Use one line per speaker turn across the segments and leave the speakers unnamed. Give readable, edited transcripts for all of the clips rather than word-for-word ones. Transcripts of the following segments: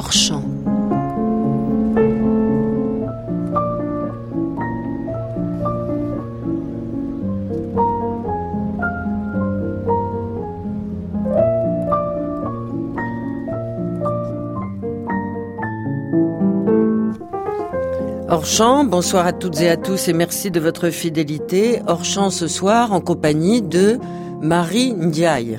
hors champ. Hors champ, bonsoir à toutes et à tous et merci de votre fidélité. Hors champ ce soir en compagnie de Marie Ndiaye.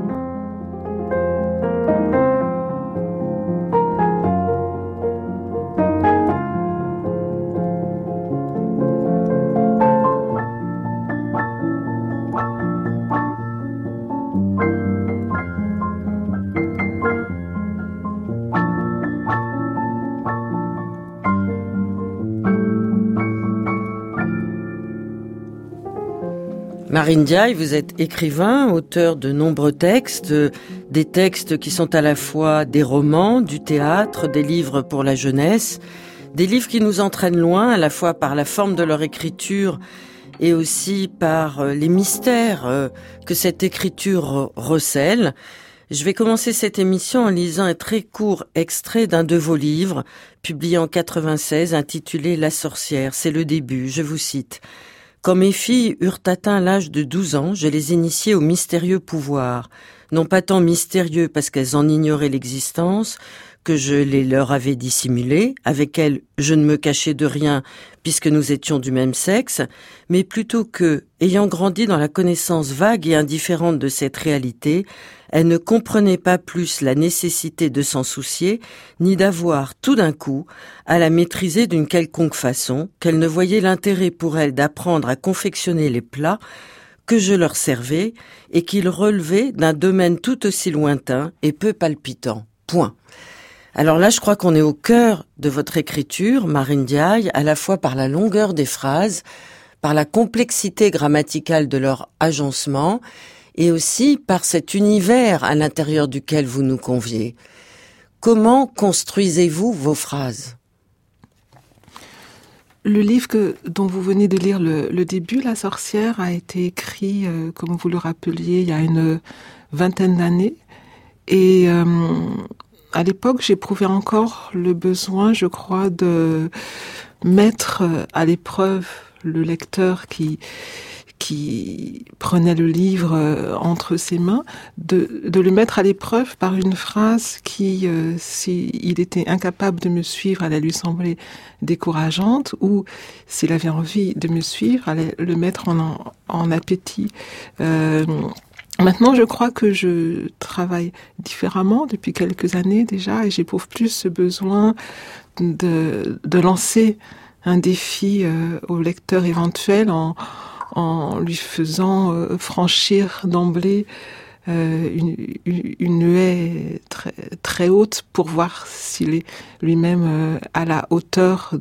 Marie Ndiaye, vous êtes écrivain, auteur de nombreux textes, des textes qui sont à la fois des romans, du théâtre, des livres pour la jeunesse, des livres qui nous entraînent loin, à la fois par la forme de leur écriture et aussi par les mystères que cette écriture recèle. Je vais commencer cette émission en lisant un très court extrait d'un de vos livres, publié en 96, intitulé « La sorcière ». C'est le début, je vous cite. Quand mes filles eurent atteint l'âge de 12 ans, je les initiai au mystérieux pouvoir. Non pas tant mystérieux parce qu'elles en ignoraient l'existence, que je les leur avais dissimulés, avec elles je ne me cachais de rien puisque nous étions du même sexe, mais plutôt que, ayant grandi dans la connaissance vague et indifférente de cette réalité, elles ne comprenaient pas plus la nécessité de s'en soucier, ni d'avoir, tout d'un coup, à la maîtriser d'une quelconque façon, qu'elles ne voyaient l'intérêt pour elles d'apprendre à confectionner les plats que je leur servais et qu'ils relevaient d'un domaine tout aussi lointain et peu palpitant. Point. Alors là, je crois qu'on est au cœur de votre écriture, Marie Ndiaye, à la fois par la longueur des phrases, par la complexité grammaticale de leur agencement, et aussi par cet univers à l'intérieur duquel vous nous conviez. Comment construisez-vous vos phrases ?
Le livre dont vous venez de lire le début, La sorcière, a été écrit, comme vous le rappeliez, il y a une vingtaine d'années. Et à l'époque, j'éprouvais encore le besoin, je crois, de mettre à l'épreuve le lecteur qui prenait le livre entre ses mains, de le mettre à l'épreuve par une phrase qui, s'il était incapable de me suivre, allait lui sembler décourageante, ou s'il avait envie de me suivre, allait le mettre en appétit. Maintenant, je crois que je travaille différemment depuis quelques années déjà, et j'éprouve plus ce besoin de lancer un défi au lecteur éventuel en lui faisant franchir d'emblée une haie très, très haute pour voir s'il est lui-même à la hauteur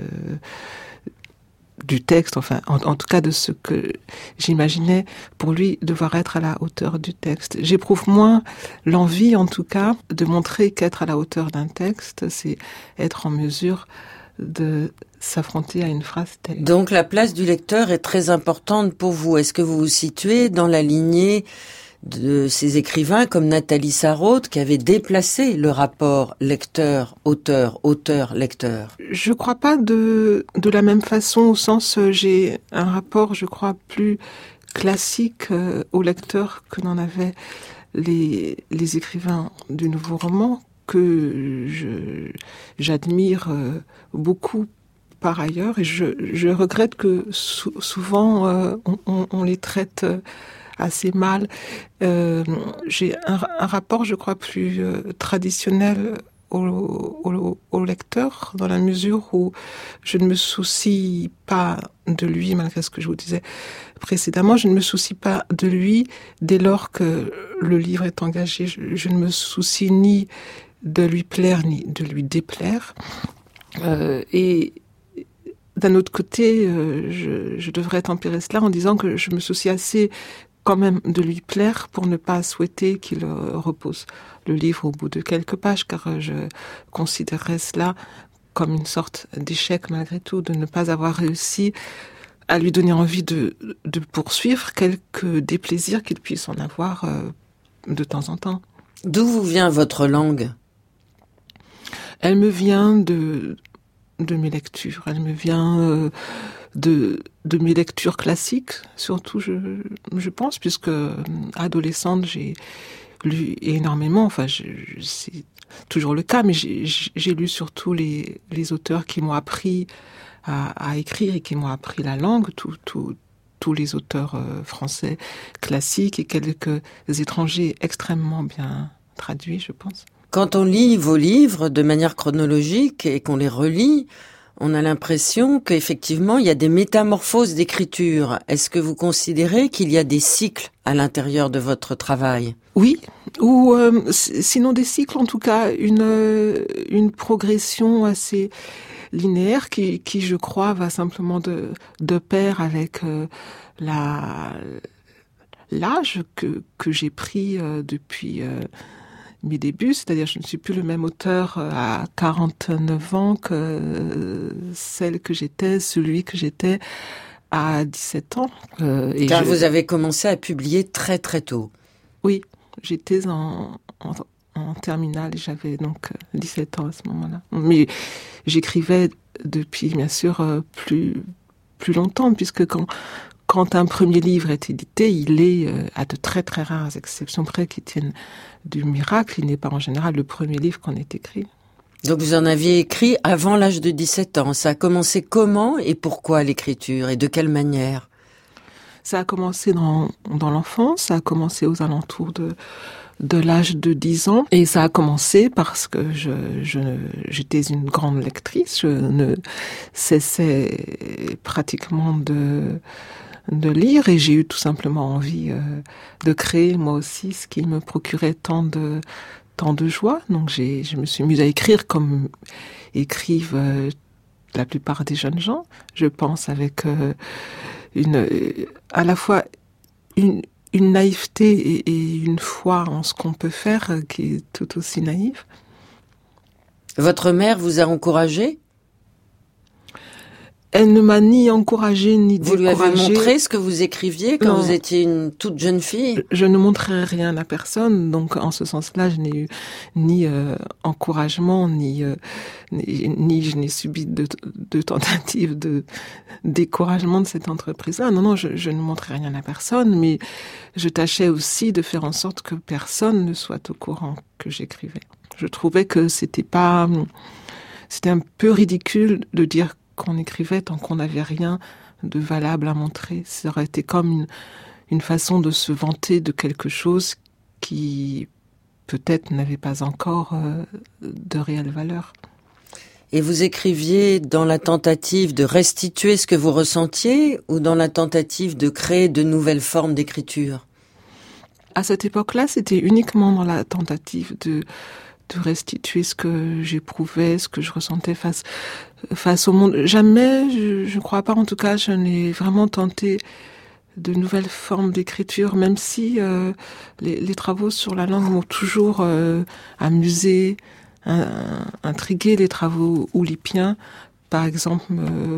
du texte, enfin, en tout cas de ce que j'imaginais pour lui devoir être à la hauteur du texte. J'éprouve moins l'envie, en tout cas, de montrer qu'être à la hauteur d'un texte, c'est être en mesure de s'affronter à une phrase telle.
Donc la place du lecteur est très importante pour vous. Est-ce que vous vous situez dans la lignée de ces écrivains comme Nathalie Sarraute qui avait déplacé le rapport lecteur-auteur, auteur-lecteur?
Je crois pas de la même façon, au sens j'ai un rapport, je crois, plus classique au lecteur que n'en avaient les écrivains du nouveau roman, que j'admire beaucoup par ailleurs, et je regrette que souvent on les traite assez mal. J'ai un rapport, je crois, plus traditionnel au lecteur, dans la mesure où je ne me soucie pas de lui, malgré ce que je vous disais précédemment, je ne me soucie pas de lui dès lors que le livre est engagé. Je ne me soucie ni de lui plaire ni de lui déplaire. Et d'un autre côté, je devrais tempérer cela en disant que je me soucie assez quand même de lui plaire pour ne pas souhaiter qu'il repose le livre au bout de quelques pages, car je considérerais cela comme une sorte d'échec malgré tout, de ne pas avoir réussi à lui donner envie de poursuivre quelques déplaisirs qu'il puisse en avoir de temps en temps.
D'où vous vient votre langue ?
Elle me vient de mes lectures. Elle me vient de mes lectures classiques, surtout, je pense, puisque adolescente, j'ai lu énormément. Enfin, c'est toujours le cas, mais j'ai lu surtout les auteurs qui m'ont appris à écrire et qui m'ont appris la langue, tous les auteurs français classiques et quelques étrangers extrêmement bien traduits, je pense.
Quand on lit vos livres de manière chronologique et qu'on les relit, on a l'impression qu'effectivement, il y a des métamorphoses d'écriture. Est-ce que vous considérez qu'il y a des cycles à l'intérieur de votre travail ?
Oui, ou sinon des cycles, en tout cas, une progression assez linéaire qui, je crois, va simplement de pair avec l'âge que j'ai pris depuis mes débuts, c'est-à-dire je ne suis plus le même auteur à 49 ans que celui que j'étais à 17 ans.
Car vous avez commencé à publier très très tôt.
Oui, j'étais en terminale et j'avais donc 17 ans à ce moment-là. Mais j'écrivais depuis, bien sûr, plus longtemps, puisque quand un premier livre est édité, il est, à de très très rares exceptions près qui tiennent du miracle, il n'est pas en général le premier livre qu'on ait écrit.
Donc vous en aviez écrit avant l'âge de 17 ans. Ça a commencé comment et pourquoi l'écriture et de quelle manière ?
Ça a commencé dans l'enfance, ça a commencé aux alentours de l'âge de 10 ans. Et ça a commencé parce que j'étais une grande lectrice. Je ne cessais pratiquement de lire et j'ai eu tout simplement envie de créer moi aussi ce qui me procurait tant de joie. Donc je me suis mise à écrire comme écrivent la plupart des jeunes gens. Je pense avec à la fois une naïveté et une foi en ce qu'on peut faire qui est tout aussi naïve.
Votre mère vous a encouragé ?
Elle ne m'a ni encouragée ni découragée.
Vous lui avez montré ce que vous écriviez quand vous étiez une toute jeune fille ?
Je ne montrais rien à personne, donc en ce sens-là, je n'ai eu ni encouragement, ni je n'ai subi de tentatives de découragement de cette entreprise-là. Non, je ne montrais rien à personne, mais je tâchais aussi de faire en sorte que personne ne soit au courant que j'écrivais. Je trouvais que c'était un peu ridicule de dire qu'on écrivait tant qu'on n'avait rien de valable à montrer. Ça aurait été comme une façon de se vanter de quelque chose qui peut-être n'avait pas encore de réelle valeur.
Et vous écriviez dans la tentative de restituer ce que vous ressentiez ou dans la tentative de créer de nouvelles formes d'écriture ?
À cette époque-là, c'était uniquement dans la tentative de restituer ce que j'éprouvais, ce que je ressentais face au monde. Jamais, je ne crois pas, en tout cas, je n'ai vraiment tenté de nouvelles formes d'écriture, même si les travaux sur la langue m'ont toujours amusé, intrigué. Les travaux oulipiens, par exemple,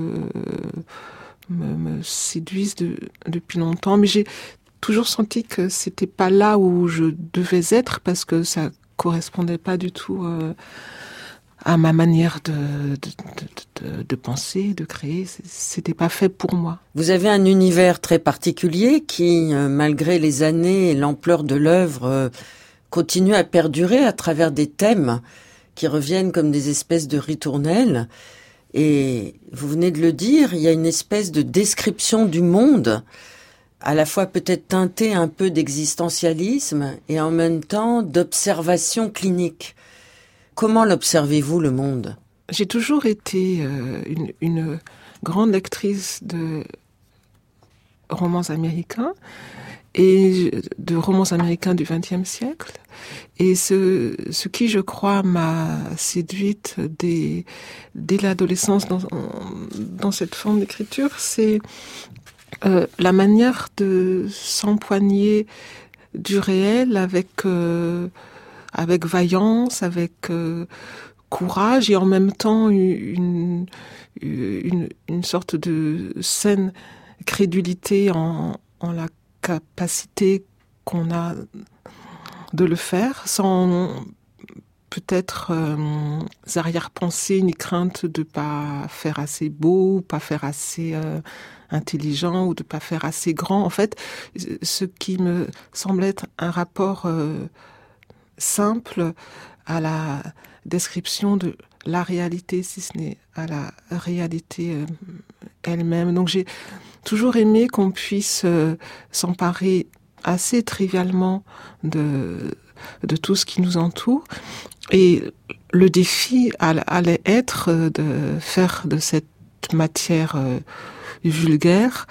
me séduisent depuis longtemps, mais j'ai toujours senti que c'était pas là où je devais être parce que ça correspondait pas du tout à ma manière de penser, de créer. C'était pas fait pour moi.
Vous avez un univers très particulier qui, malgré les années et l'ampleur de l'œuvre, continue à perdurer à travers des thèmes qui reviennent comme des espèces de ritournelles. Et vous venez de le dire, il y a une espèce de description du monde, à la fois peut-être teintée un peu d'existentialisme et en même temps d'observation clinique. Comment l'observez-vous, le monde ?
J'ai toujours été une grande lectrice de romans américains et de romans américains du XXe siècle. Et ce qui, je crois, m'a séduite dès l'adolescence dans cette forme d'écriture, c'est la manière de s'empoigner du réel avec vaillance, avec courage et en même temps une sorte de saine crédulité en la capacité qu'on a de le faire sans peut-être arrière-pensées ni crainte de pas faire assez beau, pas faire assez intelligent ou de pas faire assez grand. En fait, ce qui me semble être un rapport simple à la description de la réalité, si ce n'est à la réalité elle-même. Donc j'ai toujours aimé qu'on puisse s'emparer assez trivialement de tout ce qui nous entoure. Et le défi allait être de faire de cette matière vulgaire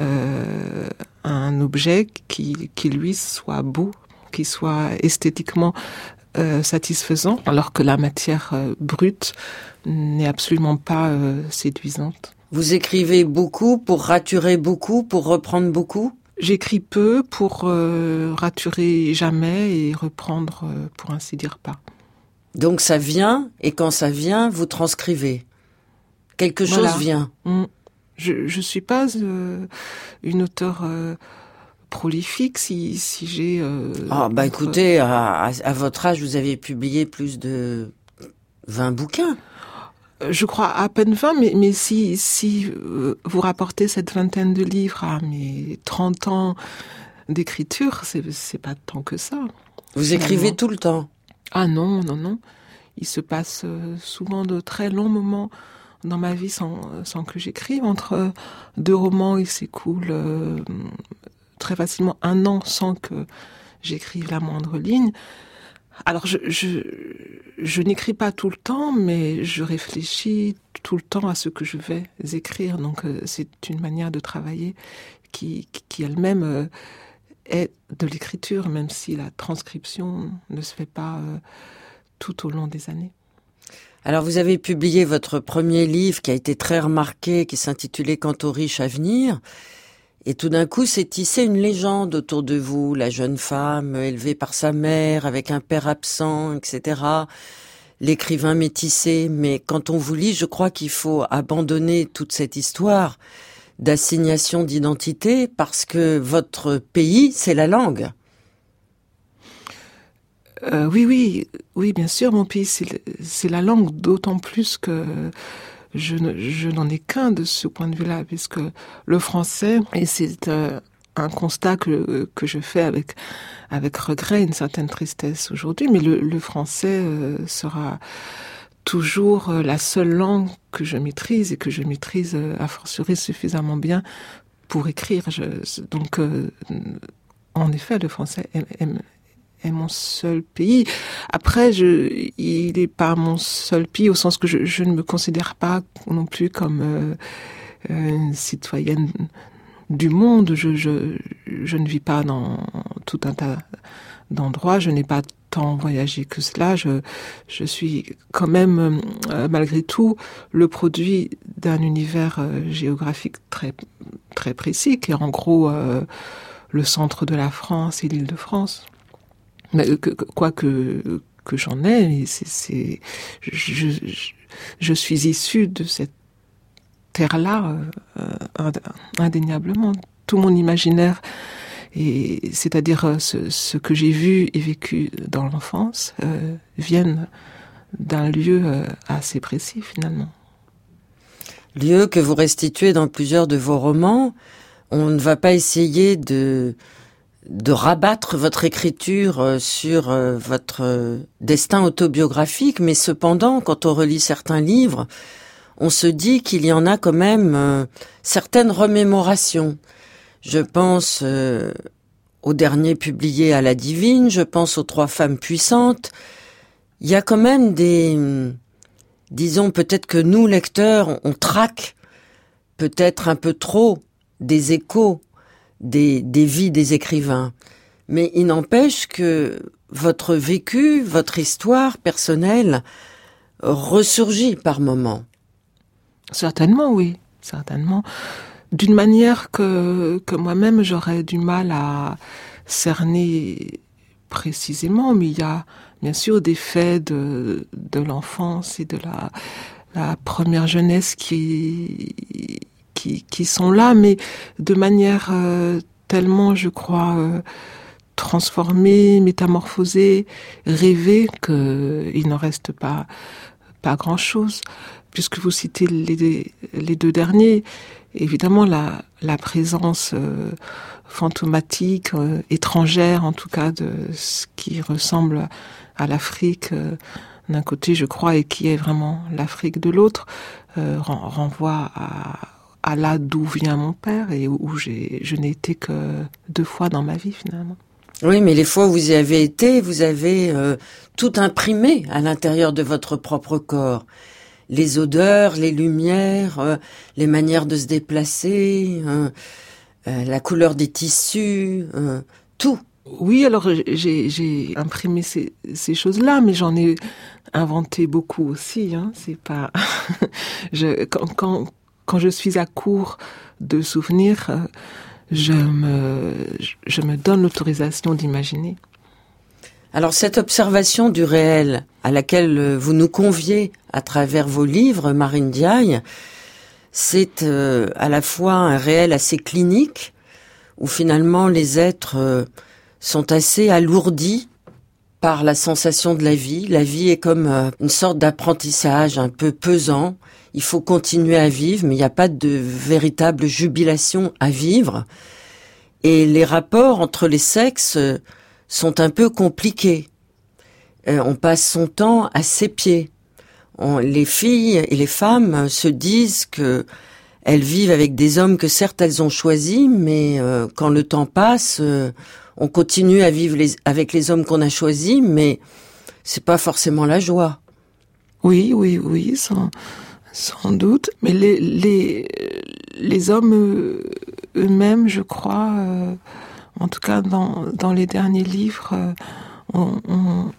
un objet qui lui soit beau, qui soit esthétiquement satisfaisant, alors que la matière brute n'est absolument pas séduisante.
Vous écrivez beaucoup pour raturer beaucoup, pour reprendre beaucoup ?
J'écris peu pour raturer jamais et reprendre, pour ainsi dire, pas.
Donc ça vient, et quand ça vient, vous transcrivez. Quelque chose vient.
Je suis pas une auteure prolifique si j'ai...
écoutez, à votre âge, vous avez publié plus de 20 bouquins.
Je crois à peine 20, mais si vous rapportez cette vingtaine de livres à mes 30 ans d'écriture, c'est pas tant que ça.
Vous écrivez tout le temps?
Ah non. Il se passe souvent de très longs moments dans ma vie sans que j'écrive. Entre 2 romans, il s'écoule très facilement 1 an sans que j'écrive la moindre ligne. Alors je n'écris pas tout le temps, mais je réfléchis tout le temps à ce que je vais écrire. Donc c'est une manière de travailler qui elle-même est de l'écriture, même si la transcription ne se fait pas tout au long des années.
Alors vous avez publié votre premier livre qui a été très remarqué, qui s'intitulait « Quant aux riches à venir ». Et tout d'un coup, s'est tissée une légende autour de vous, la jeune femme élevée par sa mère, avec un père absent, etc. L'écrivain métissé. Mais quand on vous lit, je crois qu'il faut abandonner toute cette histoire d'assignation d'identité, parce que votre pays, c'est la langue.
Oui, bien sûr, mon pays, c'est la langue, d'autant plus que je n'en ai qu'un de ce point de vue-là, puisque le français, et c'est un constat que je fais avec regret, une certaine tristesse aujourd'hui, mais le français sera toujours la seule langue que je maîtrise, et que je maîtrise a fortiori suffisamment bien pour écrire. Donc, en effet, le français est mon seul pays. Après, il n'est pas mon seul pays, au sens que je ne me considère pas non plus comme une citoyenne du monde. Je ne vis pas dans tout un tas d'endroits. Je n'ai pas tant voyagé que cela. Je suis quand même, malgré tout, le produit d'un univers géographique très, très précis, qui est en gros le centre de la France et l'Île-de-France. Mais que j'en ai, je suis issue de cette terre-là, indéniablement. Tout mon imaginaire, c'est-à-dire ce que j'ai vu et vécu dans l'enfance, viennent d'un lieu assez précis, finalement.
Lieu que vous restituez dans plusieurs de vos romans. On ne va pas essayer de rabattre votre écriture sur votre destin autobiographique, mais cependant, quand on relit certains livres, on se dit qu'il y en a quand même certaines remémorations. Je pense au dernier publié à la Divine, je pense aux 3 femmes puissantes. Il y a quand même disons peut-être que nous, lecteurs, on traque peut-être un peu trop des échos des vies des écrivains. Mais il n'empêche que votre vécu, votre histoire personnelle ressurgit par moments.
Certainement, oui. Certainement. D'une manière que moi-même j'aurais du mal à cerner précisément, mais il y a bien sûr des faits de l'enfance et de la première jeunesse qui sont là, mais de manière tellement, je crois, transformer, métamorphoser, rêver qu'il n'en reste pas grand-chose. Puisque vous citez les deux derniers, évidemment la présence fantomatique, étrangère en tout cas, de ce qui ressemble à l'Afrique d'un côté, je crois, et qui est vraiment l'Afrique de l'autre, renvoie à là d'où vient mon père et où je n'ai été que 2 fois dans ma vie finalement.
Oui, mais les fois où vous y avez été, vous avez tout imprimé à l'intérieur de votre propre corps. Les odeurs, les lumières, les manières de se déplacer, la couleur des tissus, tout.
Oui, alors j'ai imprimé ces choses-là, mais j'en ai inventé beaucoup aussi. C'est pas quand je suis à court de souvenirs, je me donne l'autorisation d'imaginer.
Alors cette observation du réel à laquelle vous nous conviez à travers vos livres, Marine Ndiaye, c'est à la fois un réel assez clinique, où finalement les êtres sont assez alourdis par la sensation de la vie. La vie est comme une sorte d'apprentissage un peu pesant. Il faut continuer à vivre, mais il n'y a pas de véritable jubilation à vivre. Et les rapports entre les sexes sont un peu compliqués. On passe son temps à ses pieds. Les filles et les femmes se disent que elles vivent avec des hommes que certes elles ont choisis, mais quand le temps passe, on continue à vivre avec les hommes qu'on a choisis, mais c'est pas forcément la joie.
Oui, sans doute. Mais les hommes eux-mêmes, je crois, en tout cas dans les derniers livres, ont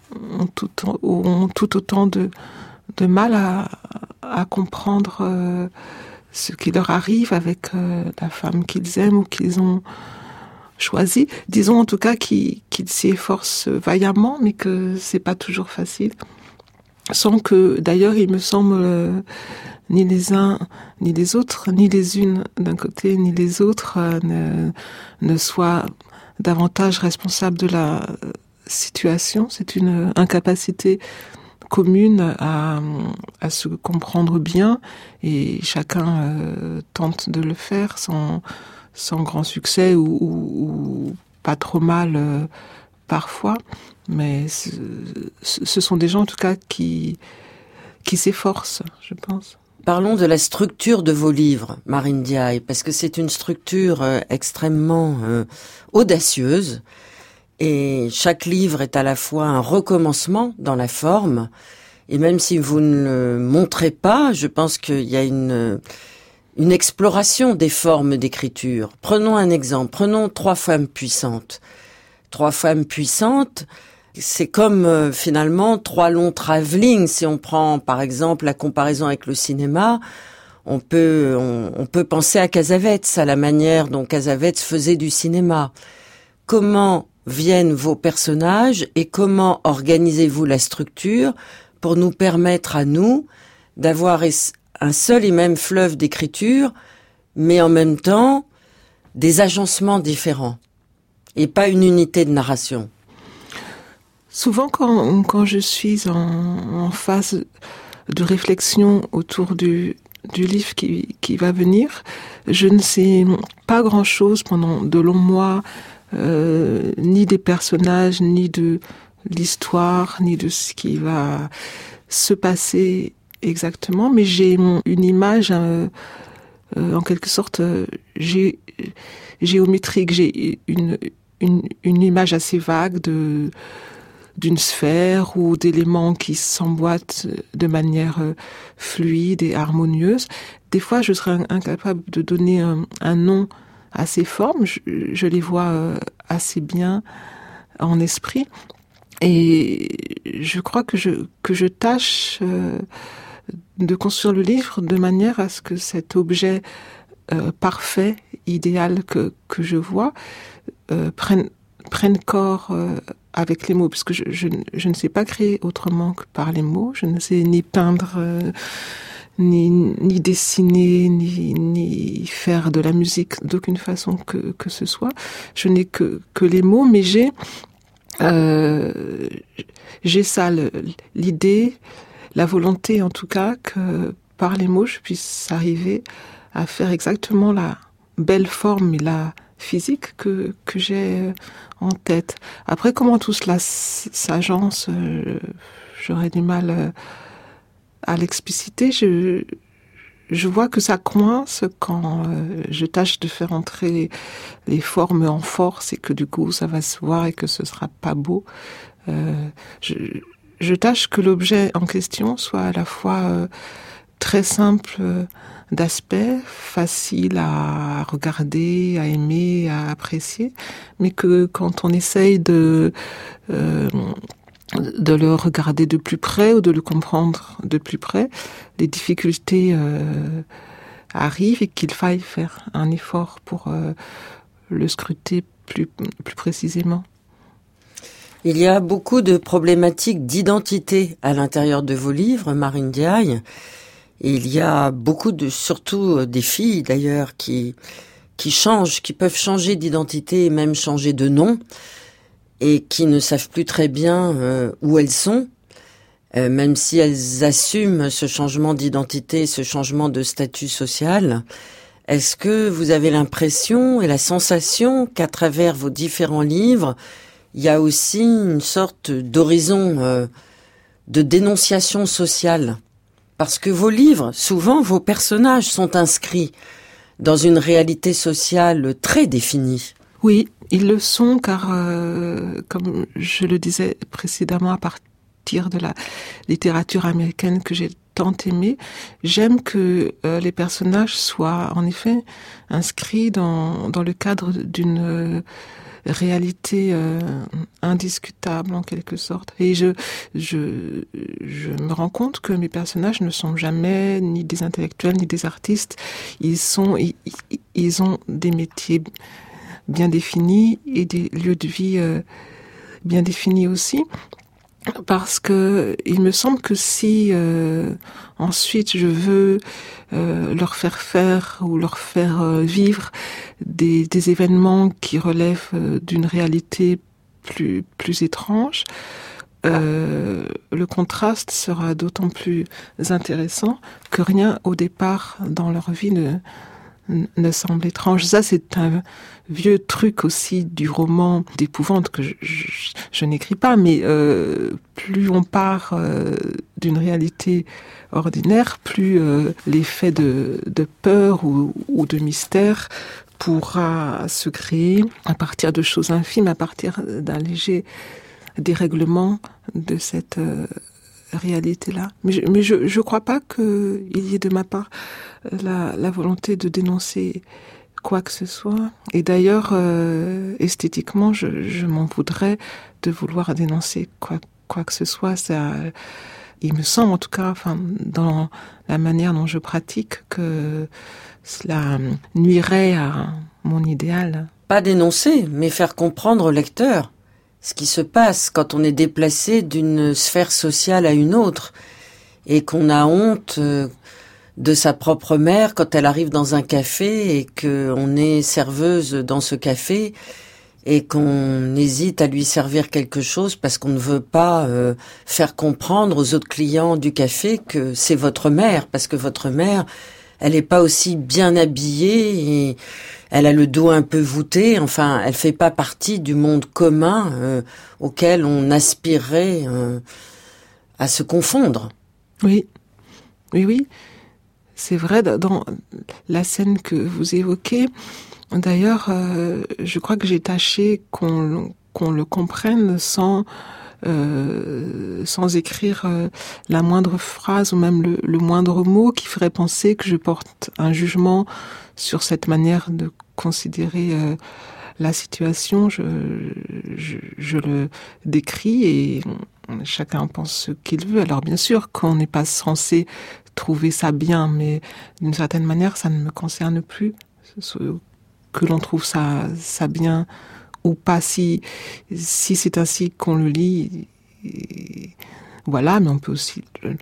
tout autant de mal à comprendre ce qui leur arrive avec la femme qu'ils aiment ou qu'ils ont choisie. Disons en tout cas qu'ils s'y efforcent vaillamment, mais que c'est pas toujours facile. Sans que, d'ailleurs, il me semble, ni les uns, ni les autres, ni les unes d'un côté, ni les autres ne soient davantage responsables de la situation. C'est une incapacité commune à se comprendre bien, et chacun tente de le faire sans grand succès ou pas trop mal parfois. Mais ce sont des gens, en tout cas, qui s'efforcent, je pense.
Parlons de la structure de vos livres, Marine Ndiaye, parce que c'est une structure extrêmement audacieuse. Et chaque livre est à la fois un recommencement dans la forme. Et même si vous ne le montrez pas, je pense qu'il y a une exploration des formes d'écriture. Prenons un exemple. Prenons 3 femmes puissantes. 3 femmes puissantes, c'est comme finalement 3 longs travelling. Si on prend par exemple la comparaison avec le cinéma, on peut penser à Cassavetes, à la manière dont Cassavetes faisait du cinéma. Comment viennent vos personnages et comment organisez-vous la structure pour nous permettre à nous d'avoir un seul et même fleuve d'écriture, mais en même temps des agencements différents et pas une unité de narration?
Souvent, quand je suis en phase de réflexion autour du livre qui va venir, je ne sais pas grand-chose pendant de longs mois, ni des personnages, ni de l'histoire, ni de ce qui va se passer exactement, mais j'ai une image en quelque sorte géométrique. J'ai une image assez vague d'une sphère ou d'éléments qui s'emboîtent de manière fluide et harmonieuse. Des fois, je serais incapable de donner un nom à ces formes. Je les vois assez bien en esprit. Et je crois que je tâche de construire le livre de manière à ce que cet objet parfait, idéal que je vois, prenne corps avec les mots, parce que je ne sais pas créer autrement que par les mots. Je ne sais ni peindre, ni dessiner, ni faire de la musique d'aucune façon que ce soit. Je n'ai que les mots, mais j'ai ça, l'idée, la volonté en tout cas, que par les mots, je puisse arriver à faire exactement la belle forme et la physique que j'ai en tête. Après, comment tout cela s'agence, j'aurais du mal à l'expliciter. Je vois que ça coince quand je tâche de faire entrer les formes en force et que du coup ça va se voir et que ce sera pas beau. Je tâche que l'objet en question soit à la fois très simple d'aspect, facile à regarder, à aimer, à apprécier, mais que quand on essaye de le regarder de plus près ou de le comprendre de plus près, les difficultés arrivent et qu'il faille faire un effort pour le scruter plus précisément.
Il y a beaucoup de problématiques d'identité à l'intérieur de vos livres, Marine Ndiaye. Et il y a beaucoup surtout des filles d'ailleurs, qui changent, qui peuvent changer d'identité et même changer de nom, et qui ne savent plus très bien où elles sont, même si elles assument ce changement d'identité, ce changement de statut social. Est-ce que vous avez l'impression et la sensation qu'à travers vos différents livres, il y a aussi une sorte d'horizon de dénonciation sociale? Parce que vos livres, souvent, vos personnages sont inscrits dans une réalité sociale très définie.
Oui, ils le sont car, comme je le disais précédemment, à partir de la littérature américaine que j'ai tant aimée, j'aime que les personnages soient en effet inscrits dans le cadre d'une réalité indiscutable en quelque sorte. Et je me rends compte que mes personnages ne sont jamais ni des intellectuels ni des artistes. Ils ont des métiers bien définis et des lieux de vie bien définis aussi. Parce que il me semble que si ensuite je veux leur faire faire ou leur faire vivre des événements qui relèvent d'une réalité plus étrange, le contraste sera d'autant plus intéressant que rien au départ dans leur vie ne semble étrange. Ça, c'est un vieux truc aussi du roman d'épouvante que je n'écris pas, mais plus on part d'une réalité ordinaire, plus l'effet de peur ou de mystère pourra se créer à partir de choses infimes, à partir d'un léger dérèglement de cette réalité-là. Mais je crois pas qu'il y ait de ma part la volonté de dénoncer quoi que ce soit. Et d'ailleurs, esthétiquement, je m'en voudrais de vouloir dénoncer quoi que ce soit. Ça, il me semble, en tout cas, enfin, dans la manière dont je pratique, que cela nuirait à mon idéal.
Pas dénoncer, mais faire comprendre au lecteur ce qui se passe quand on est déplacé d'une sphère sociale à une autre et qu'on a honte de sa propre mère quand elle arrive dans un café et qu'on est serveuse dans ce café et qu'on hésite à lui servir quelque chose parce qu'on ne veut pas faire comprendre aux autres clients du café que c'est votre mère, parce que votre mère, elle n'est pas aussi bien habillée et elle a le dos un peu voûté, enfin, elle fait pas partie du monde commun auquel on aspirerait à se confondre.
Oui. C'est vrai, dans la scène que vous évoquez, d'ailleurs, je crois que j'ai tâché qu'on le comprenne sans écrire la moindre phrase ou même le moindre mot qui ferait penser que je porte un jugement sur cette manière de considérer la situation. Je le décris et chacun pense ce qu'il veut. Alors bien sûr qu'on n'est pas censé trouver ça bien, mais d'une certaine manière ça ne me concerne plus que l'on trouve ça bien ou pas. Si c'est ainsi qu'on le lit, voilà, mais on peut aussi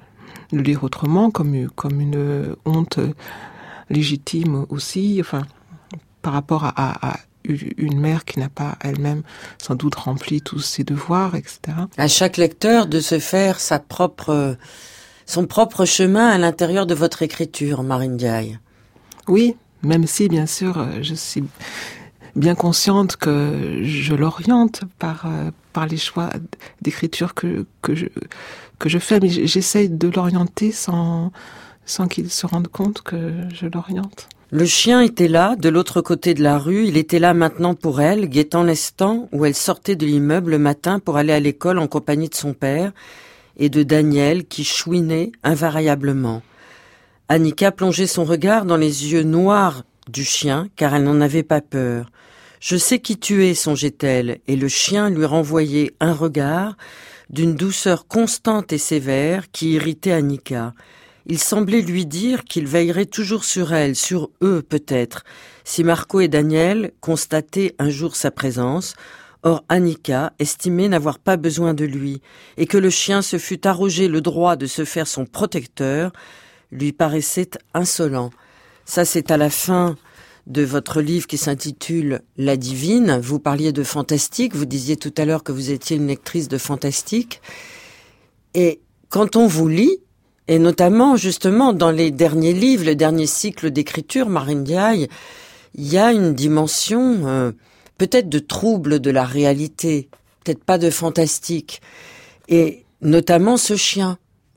le lire autrement, comme une honte légitime aussi, enfin, par rapport à une mère qui n'a pas elle-même sans doute rempli tous ses devoirs, etc.
À chaque lecteur de se faire son propre chemin à l'intérieur de votre écriture, Marine Ndiaye.
Oui, même si, bien sûr, je suis bien consciente que je l'oriente par les choix d'écriture que je fais, mais j'essaye de l'orienter sans qu'il se rende compte que je l'oriente.
Le chien était là, de l'autre côté de la rue, il était là maintenant pour elle, guettant l'instant où elle sortait de l'immeuble le matin pour aller à l'école en compagnie de son père et de Daniel qui chouinait invariablement. Annika plongeait son regard dans les yeux noirs du chien car elle n'en avait pas peur. « Je sais qui tu es », songeait-elle, et le chien lui renvoyait un regard d'une douceur constante et sévère qui irritait Annika. Il semblait lui dire qu'il veillerait toujours sur elle, sur eux peut-être, si Marco et Daniel constataient un jour sa présence. Or Annika estimait n'avoir pas besoin de lui, et que le chien se fût arrogé le droit de se faire son protecteur, lui paraissait insolent. Ça, c'est à la fin de votre livre qui s'intitule « La divine ». Vous parliez de fantastique, vous disiez tout à l'heure que vous étiez une lectrice de fantastique. Et quand on vous lit, et notamment, justement, dans les derniers livres, le dernier cycle d'écriture, Marine Ndiaye, il y a une dimension peut-être de trouble de la réalité, peut-être pas de fantastique. Et notamment ce chien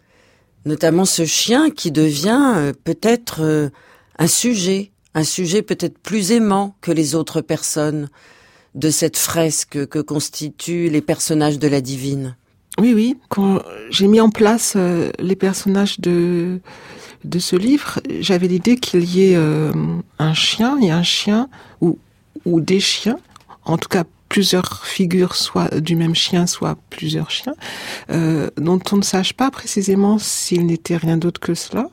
qui devient peut-être un sujet peut-être plus aimant que les autres personnes de cette fresque que constituent les personnages de la divine.
Oui, quand j'ai mis en place les personnages de ce livre, j'avais l'idée qu'il y ait un chien ou des chiens, en tout cas plusieurs figures, soit du même chien, soit plusieurs chiens, dont on ne sache pas précisément s'ils n'étaient rien d'autre que cela,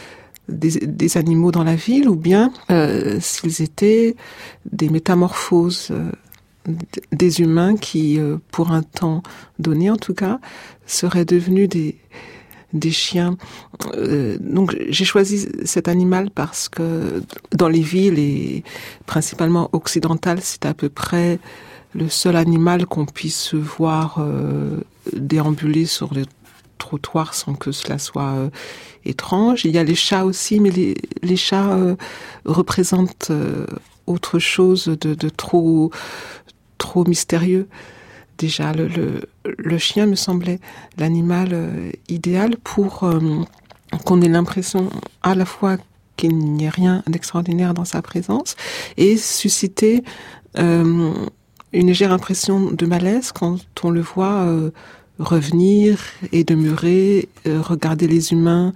des animaux dans la ville, ou bien s'ils étaient des métamorphoses des humains qui, pour un temps donné en tout cas, seraient devenus des chiens. Donc j'ai choisi cet animal parce que dans les villes, et principalement occidentales, c'est à peu près le seul animal qu'on puisse voir déambuler sur les trottoirs sans que cela soit étrange. Il y a les chats aussi, mais les chats représentent autre chose de trop mystérieux. Déjà, le chien me semblait l'animal idéal pour qu'on ait l'impression à la fois qu'il n'y ait rien d'extraordinaire dans sa présence et susciter une légère impression de malaise quand on le voit revenir et demeurer, regarder les humains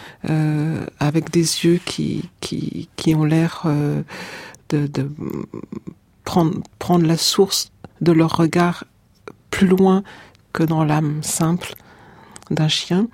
avec des yeux qui ont l'air de prendre la source de leur regard plus loin que dans l'âme simple d'un chien.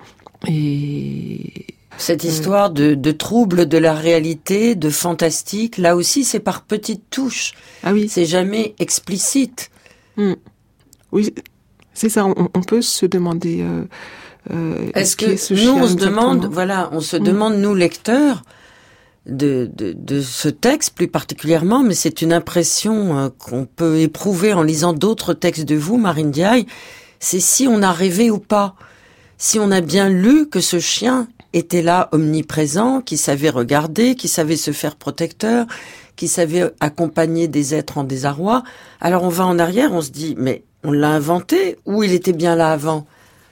Et
cette histoire de trouble de la réalité, de fantastique, là aussi c'est par petites touches.
Ah oui.
C'est jamais explicite.
Oui, c'est ça. On peut se demander.
Est-ce que nous on se demande, on se demande nous lecteurs de ce texte plus particulièrement, mais c'est une impression qu'on peut éprouver en lisant d'autres textes de vous, Marine Ndiaye, c'est si on a rêvé ou pas, si on a bien lu que ce chien était là, omniprésent, qui savait regarder, qui savait se faire protecteur, qui savait accompagner des êtres en désarroi. Alors on va en arrière, on se dit, mais on l'a inventé ou il était bien là avant ?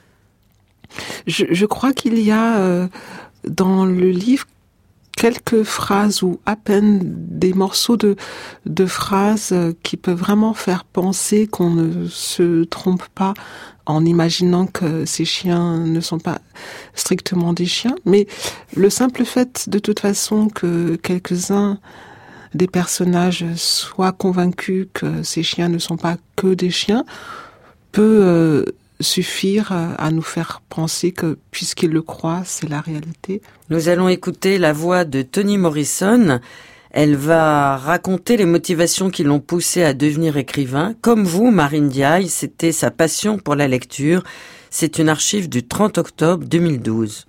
Je crois qu'il y a dans le livre quelques phrases ou à peine des morceaux de phrases qui peuvent vraiment faire penser qu'on ne se trompe pas en imaginant que ces chiens ne sont pas strictement des chiens. Mais le simple fait de toute façon que quelques-uns des personnages soient convaincus que ces chiens ne sont pas que des chiens peut suffire à nous faire penser que, puisqu'ils le croient, c'est la réalité.
Nous allons écouter la voix de Toni Morrison. Elle va raconter les motivations qui l'ont poussée à devenir écrivain. Comme vous, Marine Ndiaye, c'était sa passion pour la lecture. C'est une archive du 30 octobre 2012.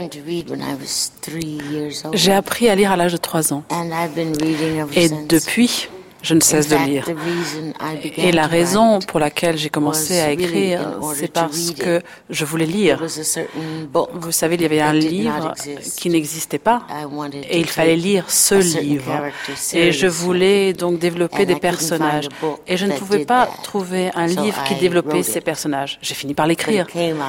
J'ai appris à lire à l'âge de 3 ans. Et depuis, je ne cesse de lire. Et la raison pour laquelle j'ai commencé à écrire, c'est parce que je voulais lire. Vous savez, il y avait un livre qui n'existait pas et il fallait lire ce livre. Et je voulais donc développer des personnages. Et je ne pouvais pas trouver un livre qui développait ces personnages. J'ai fini par l'écrire.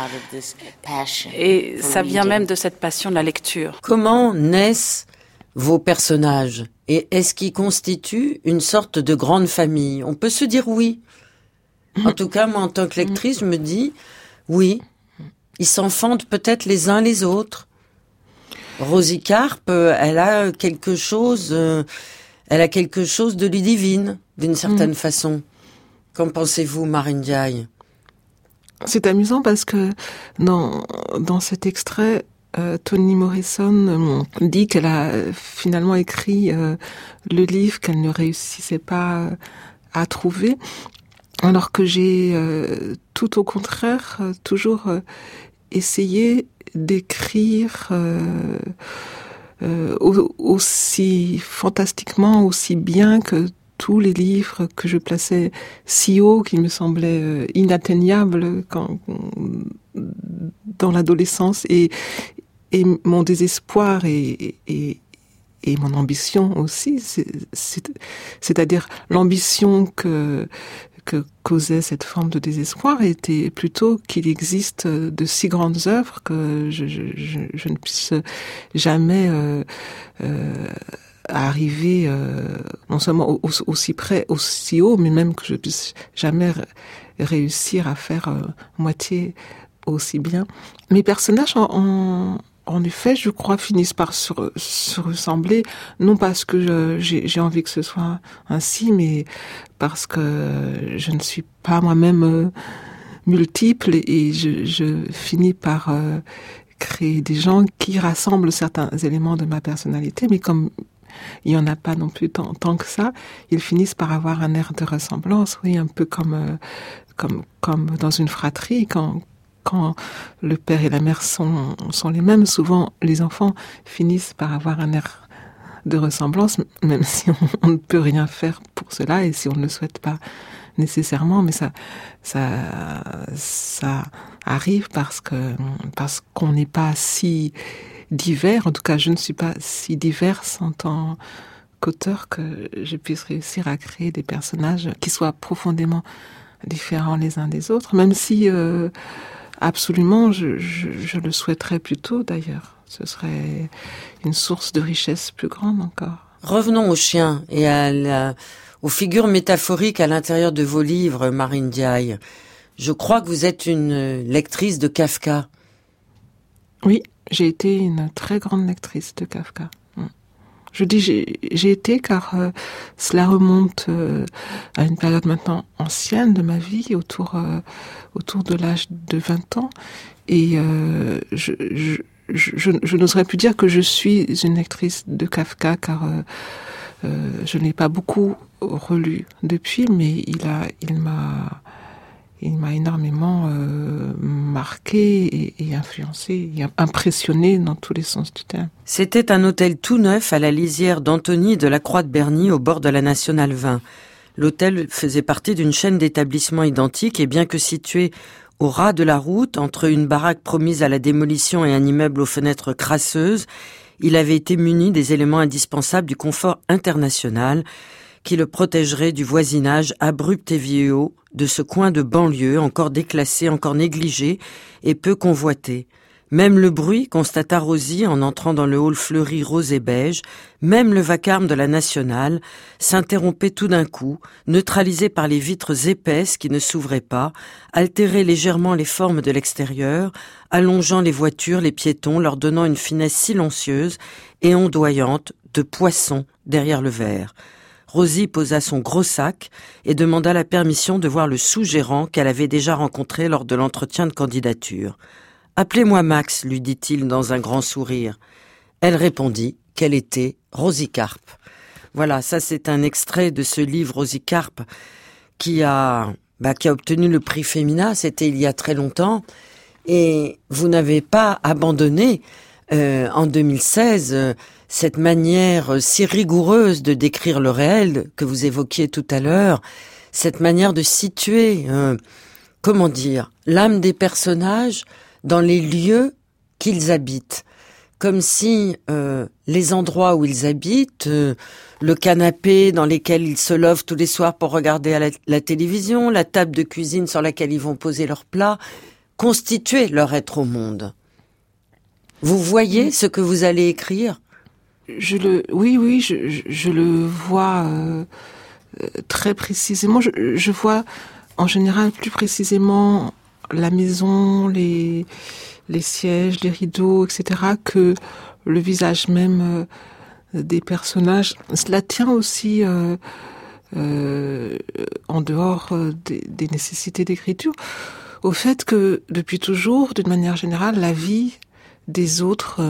Et ça vient même de cette passion de la lecture.
Comment naissent vos personnages? Et est-ce qu'ils constituent une sorte de grande famille? On peut se dire oui. En tout cas, moi, en tant que lectrice, je me dis oui. Ils s'enfantent peut-être les uns les autres. Rosie Carp, elle a quelque chose de Ludivine, d'une certaine façon. Qu'en pensez-vous, Marine Ndiaye?
C'est amusant parce que dans cet extrait, Toni Morrison dit qu'elle a finalement écrit le livre qu'elle ne réussissait pas à trouver, alors que j'ai tout au contraire toujours essayé d'écrire aussi fantastiquement, aussi bien que tous les livres que je plaçais si haut, qui me semblaient inatteignables dans l'adolescence, et mon désespoir et mon ambition aussi, c'est-à-dire l'ambition que causait cette forme de désespoir était plutôt qu'il existe de si grandes œuvres que je ne puisse jamais arriver non seulement aussi près, aussi haut, mais même que je puisse jamais réussir à faire moitié aussi bien. Mes personnages en effet, je crois, finissent par se ressembler, non parce que j'ai envie que ce soit ainsi, mais parce que je ne suis pas moi-même multiple et je finis par créer des gens qui rassemblent certains éléments de ma personnalité, mais comme il n'y en a pas non plus tant que ça, ils finissent par avoir un air de ressemblance, oui, un peu comme dans une fratrie, quand le père et la mère sont les mêmes, souvent les enfants finissent par avoir un air de ressemblance, même si on ne peut rien faire pour cela et si on ne le souhaite pas nécessairement, mais ça arrive parce qu'on n'est pas si divers. En tout cas, je ne suis pas si diverse en tant qu'auteur que je puisse réussir à créer des personnages qui soient profondément différents les uns des autres, même si absolument, je le souhaiterais plutôt d'ailleurs. Ce serait une source de richesse plus grande encore.
Revenons aux chiens et aux figures métaphoriques à l'intérieur de vos livres, Marine Ndiaye. Je crois que vous êtes une lectrice de Kafka.
Oui, j'ai été une très grande lectrice de Kafka. Je dis j'ai été car cela remonte à une période maintenant ancienne de ma vie, autour de l'âge de 20 ans. Et je n'oserais plus dire que je suis une lectrice de Kafka car je n'ai pas beaucoup relu depuis, mais il m'a énormément marqué et influencé, et impressionné dans tous les sens du terme.
C'était un hôtel tout neuf à la lisière d'Antony de la Croix de Berny, au bord de la Nationale 20. L'hôtel faisait partie d'une chaîne d'établissements identiques et bien que situé au ras de la route, entre une baraque promise à la démolition et un immeuble aux fenêtres crasseuses, il avait été muni des éléments indispensables du confort international qui le protégerait du voisinage abrupt et vieux de ce coin de banlieue encore déclassé, encore négligé et peu convoité. Même le bruit, constata Rosie en entrant dans le hall fleuri rose et beige, même le vacarme de la Nationale, s'interrompait tout d'un coup, neutralisé par les vitres épaisses qui ne s'ouvraient pas, altérait légèrement les formes de l'extérieur, allongeant les voitures, les piétons, leur donnant une finesse silencieuse et ondoyante de poisson derrière le verre. Rosie posa son gros sac et demanda la permission de voir le sous-gérant qu'elle avait déjà rencontré lors de l'entretien de candidature. « Appelez-moi Max », lui dit-il dans un grand sourire. Elle répondit qu'elle était Rosie Carp. Voilà, ça c'est un extrait de ce livre Rosie Carp qui a obtenu le prix Femina, c'était il y a très longtemps. Et vous n'avez pas abandonné en 2016 cette manière si rigoureuse de décrire le réel que vous évoquiez tout à l'heure, cette manière de situer, l'âme des personnages dans les lieux qu'ils habitent. Comme si les endroits où ils habitent, le canapé dans lequel ils se lèvent tous les soirs pour regarder la télévision, la table de cuisine sur laquelle ils vont poser leurs plats, constituaient leur être au monde. Vous voyez ce que vous allez écrire ?
Oui, je le vois très précisément. Je vois en général plus précisément la maison, les sièges, les rideaux, etc., que le visage même des personnages. Cela tient aussi en dehors des nécessités d'écriture, au fait que depuis toujours, d'une manière générale, la vie des autres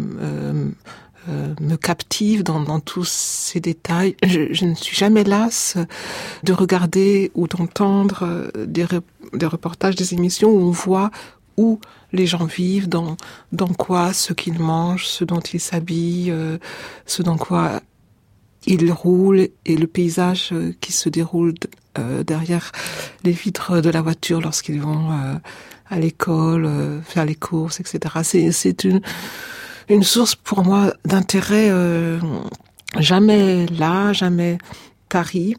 me captive dans tous ces détails. Je ne suis jamais lasse de regarder ou d'entendre des reportages, des émissions où on voit où les gens vivent, dans quoi, ce qu'ils mangent, ce dont ils s'habillent, ce dans quoi ils roulent, et le paysage qui se déroule derrière les vitres de la voiture lorsqu'ils vont à l'école, faire les courses, etc. C'est une source pour moi d'intérêt jamais là, jamais tarie,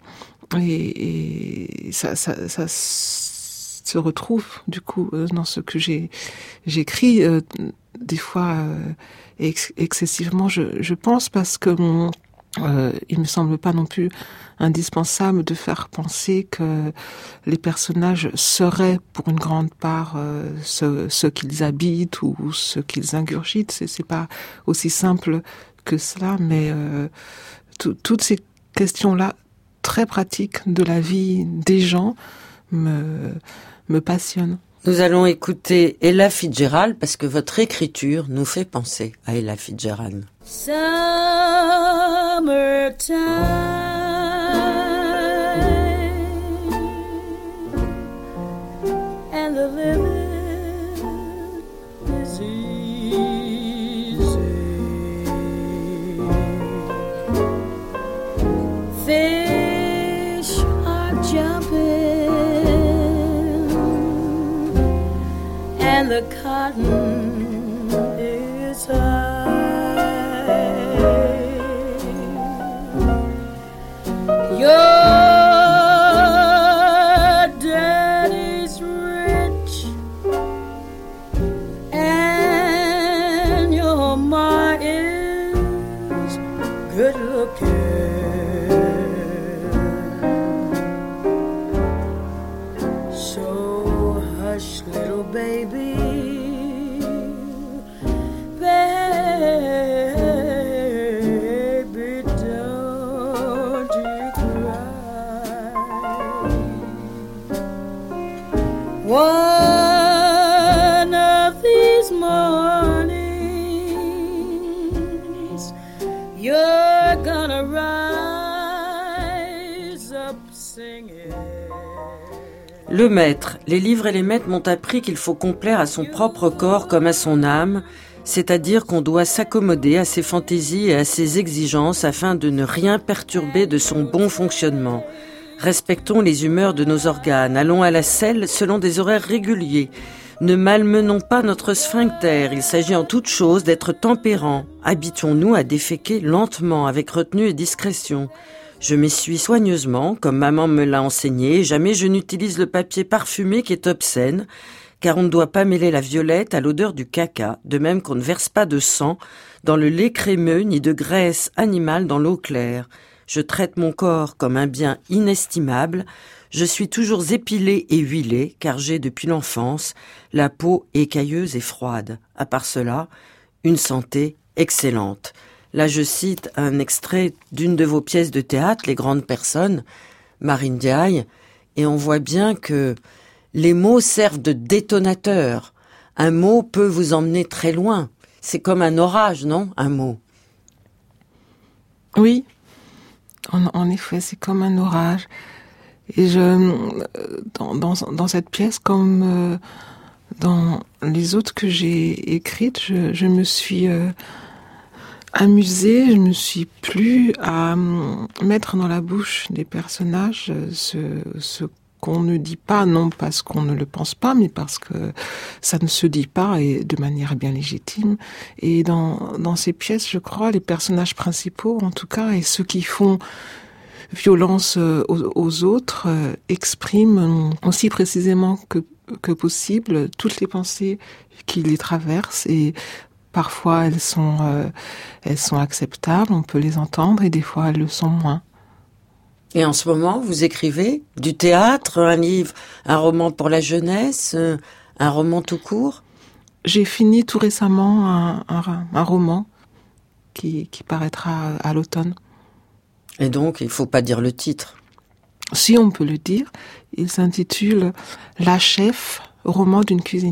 et ça se retrouve du coup dans ce que j'écris, des fois excessivement, je pense, parce que il me semble pas non plus indispensable de faire penser que les personnages seraient pour une grande part ce qu'ils habitent ou ce qu'ils ingurgitent. C'est pas aussi simple que cela, mais toutes ces questions-là très pratiques de la vie des gens me passionnent.
Nous allons écouter Ella Fitzgerald parce que votre écriture nous fait penser à Ella Fitzgerald.
Summertime and the living is easy. Fish are jumping and the cotton is high. Your daddy's rich and your ma is good looking. So hush, little baby, baby, don't you cry. One of these mornings, you're gonna rise up singing.
Le maître, les livres et les maîtres m'ont appris qu'il faut complaire à son propre corps comme à son âme, c'est-à-dire qu'on doit s'accommoder à ses fantaisies et à ses exigences afin de ne rien perturber de son bon fonctionnement. Respectons les humeurs de nos organes, allons à la selle selon des horaires réguliers. Ne malmenons pas notre sphincter, il s'agit en toute chose d'être tempérant. Habituons-nous à déféquer lentement, avec retenue et discrétion. Je m'essuie soigneusement, comme maman me l'a enseigné, et jamais je n'utilise le papier parfumé qui est obscène, car on ne doit pas mêler la violette à l'odeur du caca, de même qu'on ne verse pas de sang dans le lait crémeux ni de graisse animale dans l'eau claire. Je traite mon corps comme un bien inestimable, je suis toujours épilée et huilée, car j'ai depuis l'enfance la peau écailleuse et froide. À part cela, une santé excellente. Là, je cite un extrait d'une de vos pièces de théâtre, Les Grandes Personnes, Marine Ndiaye, et on voit bien que les mots servent de détonateur. Un mot peut vous emmener très loin. C'est comme un orage, non, un mot?
Oui, en effet, c'est comme un orage. Et dans cette pièce, comme Dans les autres que j'ai écrites, je me suis amusée, je me suis plu à mettre dans la bouche des personnages ce qu'on ne dit pas, non parce qu'on ne le pense pas, mais parce que ça ne se dit pas et de manière bien légitime. Et dans ces pièces, je crois, les personnages principaux, en tout cas, et ceux qui font violence aux autres, expriment aussi précisément que possible toutes les pensées qui les traversent, et parfois elles sont acceptables, on peut les entendre, et des fois elles le sont moins.
Et en ce moment, vous écrivez du théâtre, un livre, un roman pour la jeunesse, un roman tout court?
J'ai fini tout récemment un roman qui paraîtra à l'automne.
Et donc, il ne faut pas dire le titre.
Si, on peut le dire. Il s'intitule « La chef, roman d'une cuisinière ».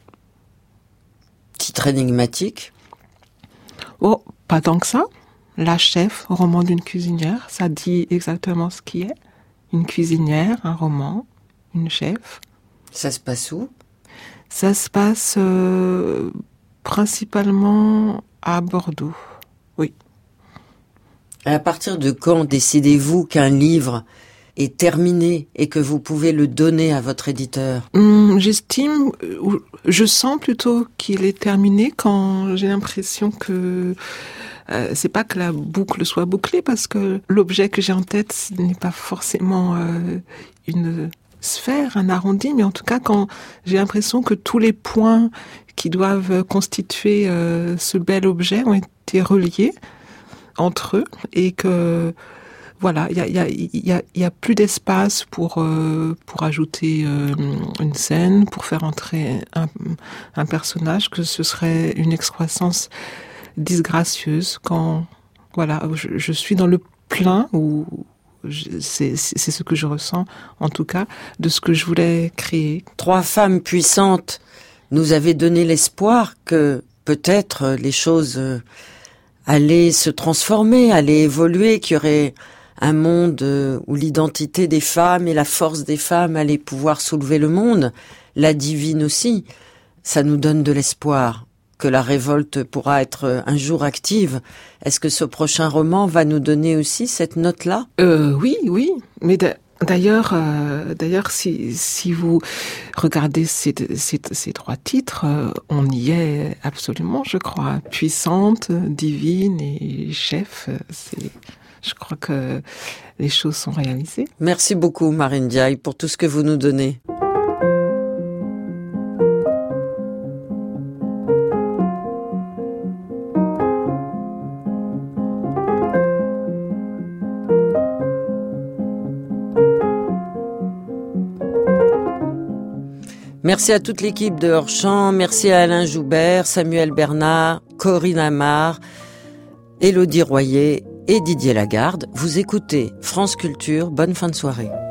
Titre énigmatique.
Oh, pas tant que ça. La chef, roman d'une cuisinière, ça dit exactement ce qui est. Une cuisinière, un roman, une chef.
Ça se passe où?
Ça se passe principalement à Bordeaux, oui.
À partir de quand décidez-vous qu'un livre est terminé et que vous pouvez le donner à votre éditeur?
J'estime, je sens plutôt qu'il est terminé quand j'ai l'impression que c'est pas que la boucle soit bouclée, parce que l'objet que j'ai en tête, ce n'est pas forcément une sphère, un arrondi, mais en tout cas quand j'ai l'impression que tous les points qui doivent constituer ce bel objet ont été reliés entre eux, et que voilà, il y a plus d'espace pour ajouter une scène, pour faire entrer un personnage, que ce serait une excroissance disgracieuse quand voilà, je suis dans le plein, ou c'est ce que je ressens en tout cas de ce que je voulais créer.
3 femmes puissantes nous avaient donné l'espoir que peut-être les choses allaient se transformer, allaient évoluer, qu'il y aurait un monde où l'identité des femmes et la force des femmes allaient pouvoir soulever le monde, la divine aussi. Ça nous donne de l'espoir que la révolte pourra être un jour active. Est-ce que ce prochain roman va nous donner aussi cette note-là?
Oui, mais d'ailleurs, si vous regardez ces 3 titres, on y est absolument, je crois. Puissante, divine et chef, je crois que les choses sont réalisées.
Merci beaucoup, Marine Diaye, pour tout ce que vous nous donnez. Merci à toute l'équipe de Hors-Champ, merci à Alain Joubert, Samuel Bernard, Corinne Amar, Élodie Royer et Didier Lagarde. Vous écoutez France Culture, bonne fin de soirée.